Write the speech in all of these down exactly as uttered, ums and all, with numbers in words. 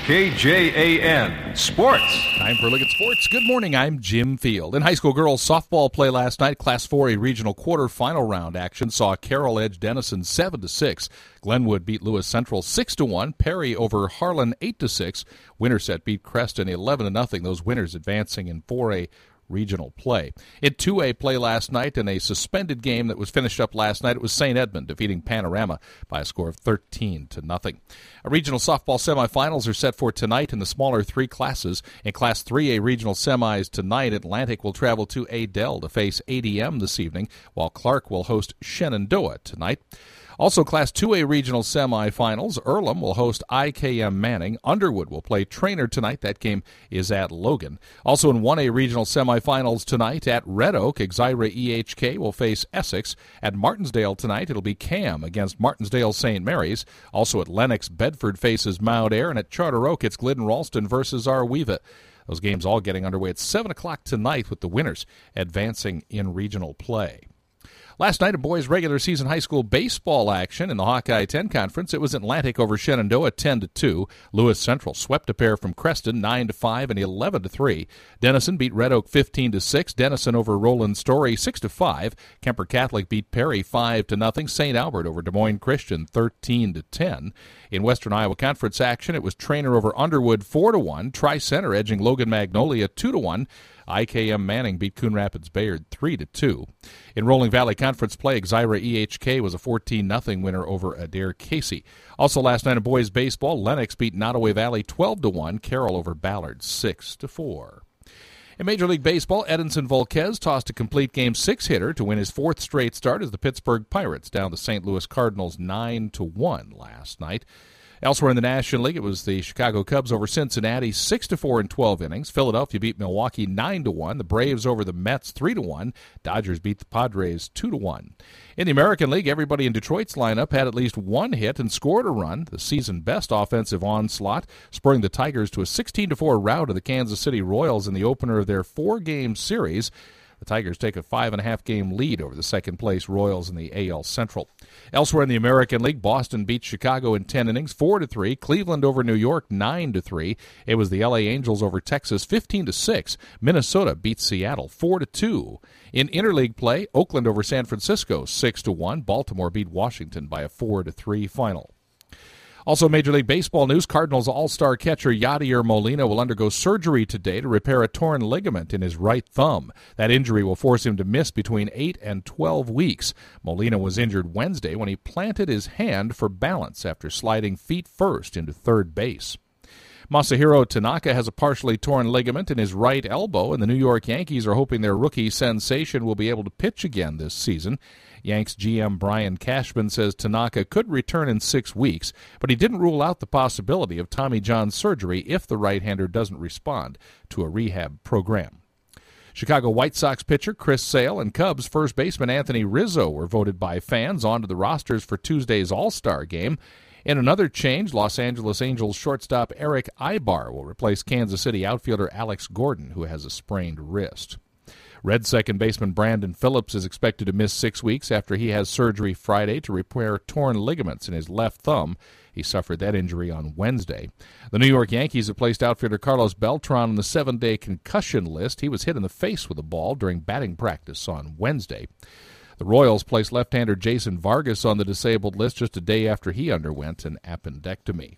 K J A N Sports. Time for a look at sports. Good morning, I'm Jim Field. In high school girls softball play last night, Class four A regional quarterfinal round action saw Carroll edge Denison seven to six. Glenwood beat Lewis Central six to one. Perry over Harlan eight to six. Winterset beat Creston eleven to nothing. Those winners advancing in four A regional play. In two A play last night, in a suspended game that was finished up last night, it was Saint Edmund defeating Panorama by a score of thirteen to nothing. A regional softball semifinals are set for tonight in the smaller three classes. In Class three A regional semis tonight, Atlantic will travel to Adel to face A D M this evening, while Clark will host Shenandoah tonight. Also, Class two A regional semifinals, Earlham will host I K M Manning. Underwood will play Trainer tonight. That game is at Logan. Also in one A regional semifinals tonight at Red Oak, Exira E H K will face Essex. At Martinsdale tonight, it'll be Cam against Martinsdale Saint Mary's. Also at Lennox, Bedford faces Mount Ayr. And at Charter Oak, it's Glidden Ralston versus Arweeva. Those games all getting underway at seven o'clock tonight with the winners advancing in regional play. Last night, a boys' regular season high school baseball action in the Hawkeye ten Conference. It was Atlantic over Shenandoah ten to two. Lewis Central swept a pair from Creston nine to five and eleven to three. Denison beat Red Oak fifteen to six. Denison over Roland Story six to five. Kemper Catholic beat Perry five to nothing. Saint Albert over Des Moines Christian thirteen to ten. In Western Iowa Conference action, it was Trainer over Underwood four to one. Tri-Center edging Logan Magnolia two to one. I K M Manning beat Coon Rapids Bayard three to two. In Rolling Valley Conference play, Exira E H K was a fourteen nothing winner over Adair Casey. Also last night in boys baseball, Lennox beat Nottoway Valley twelve to one. Carroll over Ballard six to four. In Major League Baseball, Edinson Volquez tossed a complete game six-hitter to win his fourth straight start as the Pittsburgh Pirates down the Saint Louis Cardinals nine to one last night. Elsewhere in the National League, it was the Chicago Cubs over Cincinnati six to four in twelve innings. Philadelphia beat Milwaukee nine to one. The Braves over the Mets three to one. Dodgers beat the Padres two to one. In the American League, everybody in Detroit's lineup had at least one hit and scored a run. The season best offensive onslaught, spurring the Tigers to a sixteen to four rout of the Kansas City Royals in the opener of their four-game series. The Tigers take a five-and-a-half game lead over the second-place Royals in the A L Central. Elsewhere in the American League, Boston beat Chicago in ten innings, four to three. Cleveland over New York, nine to three. It was the L A Angels over Texas, fifteen to six. Minnesota beat Seattle, four to two. In interleague play, Oakland over San Francisco, six to one. Baltimore beat Washington by a four to three final. Also, Major League Baseball news, Cardinals all-star catcher Yadier Molina will undergo surgery today to repair a torn ligament in his right thumb. That injury will force him to miss between eight and twelve weeks. Molina was injured Wednesday when he planted his hand for balance after sliding feet first into third base. Masahiro Tanaka has a partially torn ligament in his right elbow, and the New York Yankees are hoping their rookie sensation will be able to pitch again this season. Yanks G M Brian Cashman says Tanaka could return in six weeks, but he didn't rule out the possibility of Tommy John surgery if the right-hander doesn't respond to a rehab program. Chicago White Sox pitcher Chris Sale and Cubs first baseman Anthony Rizzo were voted by fans onto the rosters for Tuesday's All-Star Game. In another change, Los Angeles Angels shortstop Eric Ibar will replace Kansas City outfielder Alex Gordon, who has a sprained wrist. Red second baseman Brandon Phillips is expected to miss six weeks after he has surgery Friday to repair torn ligaments in his left thumb. He suffered that injury on Wednesday. The New York Yankees have placed outfielder Carlos Beltran on the seven-day concussion list. He was hit in the face with a ball during batting practice on Wednesday. The Royals placed left-hander Jason Vargas on the disabled list just a day after he underwent an appendectomy.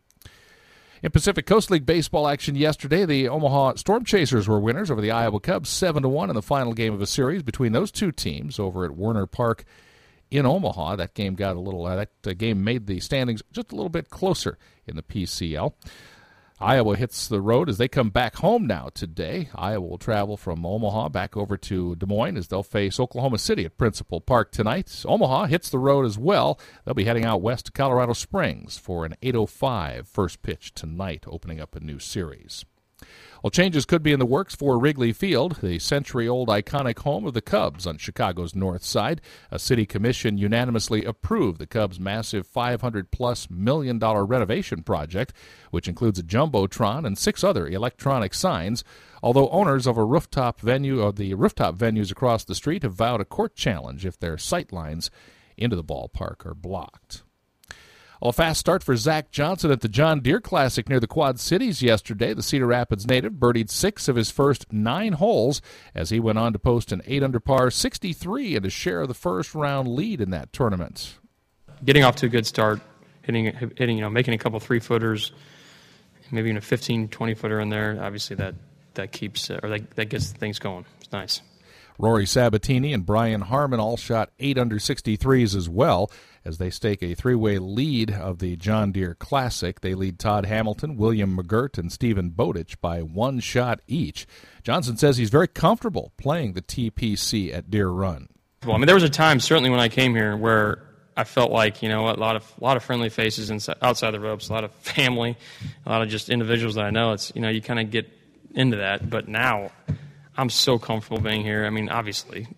In Pacific Coast League baseball action yesterday, the Omaha Storm Chasers were winners over the Iowa Cubs seven to one in the final game of a series between those two teams over at Werner Park in Omaha. That game got a little uh, that uh, game made the standings just a little bit closer in the P C L. Iowa hits the road as they come back home now today. Iowa will travel from Omaha back over to Des Moines as they'll face Oklahoma City at Principal Park tonight. Omaha hits the road as well. They'll be heading out west to Colorado Springs for an eight oh five first pitch tonight, opening up a new series. Well, changes could be in the works for Wrigley Field, the century-old iconic home of the Cubs on Chicago's north side. A city commission unanimously approved the Cubs' massive five hundred plus million dollar renovation project, which includes a jumbotron and six other electronic signs. Although owners of a rooftop venue of the rooftop venues across the street have vowed a court challenge if their sight lines into the ballpark are blocked. Well, a fast start for Zach Johnson at the John Deere Classic near the Quad Cities yesterday. The Cedar Rapids native birdied six of his first nine holes as he went on to post an eight under par sixty-three and a share of the first round lead in that tournament. Getting off to a good start, hitting, hitting, you know, making a couple three footers, maybe even a fifteen, twenty footer in there. Obviously, that that keeps uh, or that, that gets things going. It's nice. Rory Sabatini and Brian Harmon all shot eight under sixty-threes as well as they stake a three-way lead of the John Deere Classic. They lead Todd Hamilton, William McGirt, and Stephen Bowditch by one shot each. Johnson says he's very comfortable playing the T P C at Deere Run. Well, I mean, there was a time certainly when I came here where I felt like, you know, a lot of a lot of friendly faces inside, outside the ropes, a lot of family, a lot of just individuals that I know. It's, you know, you kind of get into that. But now I'm so comfortable being here. I mean, obviously,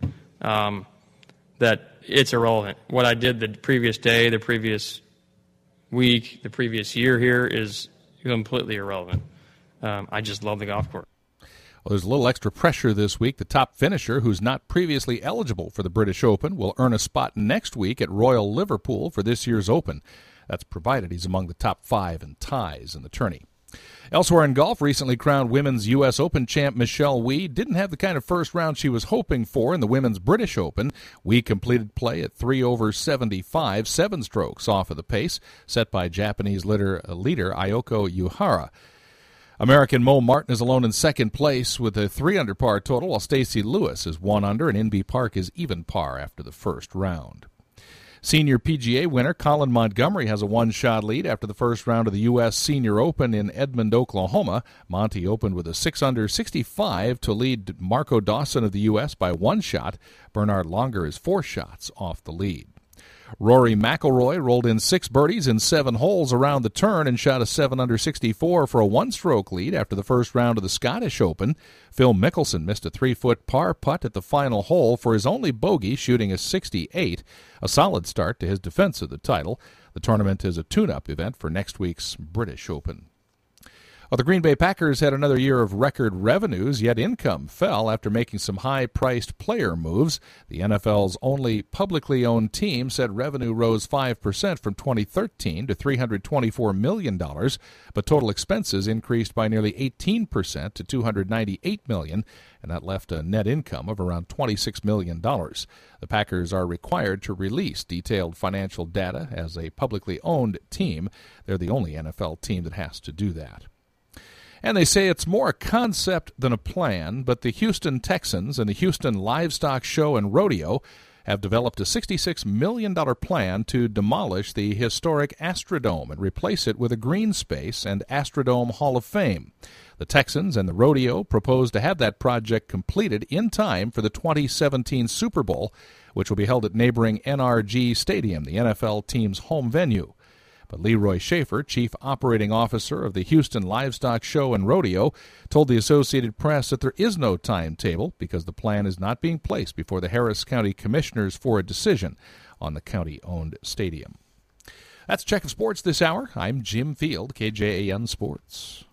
um, that it's irrelevant. What I did the previous day, the previous week, the previous year here is completely irrelevant. Um, I just love the golf course. Well, there's a little extra pressure this week. The top finisher, who's not previously eligible for the British Open, will earn a spot next week at Royal Liverpool for this year's Open. That's provided he's among the top five in ties in the tourney. Elsewhere in golf, recently crowned Women's U S Open champ Michelle Wie didn't have the kind of first round she was hoping for in the Women's British Open. Wie completed play at three over seventy-five, seven strokes off of the pace set by Japanese leader, leader Ayoko Uehara. American Mo Martin is alone in second place with a three under par total, while Stacey Lewis is one under and Inbee Park is even par after the first round. Senior P G A winner Colin Montgomery has a one-shot lead after the first round of the U S Senior Open in Edmond, Oklahoma. Monty opened with a six under sixty-five to lead Marco Dawson of the U S by one shot. Bernard Longer is four shots off the lead. Rory McIlroy rolled in six birdies in seven holes around the turn and shot a seven under sixty-four for a one-stroke lead after the first round of the Scottish Open. Phil Mickelson missed a three-foot par putt at the final hole for his only bogey, shooting a sixty-eight, a solid start to his defense of the title. The tournament is a tune-up event for next week's British Open. Well, the Green Bay Packers had another year of record revenues, yet income fell after making some high-priced player moves. The N F L's only publicly owned team said revenue rose five percent from twenty thirteen to three hundred twenty-four million dollars, but total expenses increased by nearly eighteen percent to two hundred ninety-eight million dollars, and that left a net income of around twenty-six million dollars. The Packers are required to release detailed financial data as a publicly owned team. They're the only N F L team that has to do that. And they say it's more a concept than a plan, but the Houston Texans and the Houston Livestock Show and Rodeo have developed a sixty-six million dollars plan to demolish the historic Astrodome and replace it with a green space and Astrodome Hall of Fame. The Texans and the Rodeo propose to have that project completed in time for the twenty seventeen Super Bowl, which will be held at neighboring N R G Stadium, the N F L team's home venue. But Leroy Schaefer, chief operating officer of the Houston Livestock Show and Rodeo, told the Associated Press that there is no timetable because the plan is not being placed before the Harris County Commissioners for a decision on the county-owned stadium. That's Check of Sports this hour. I'm Jim Field, K J A N Sports.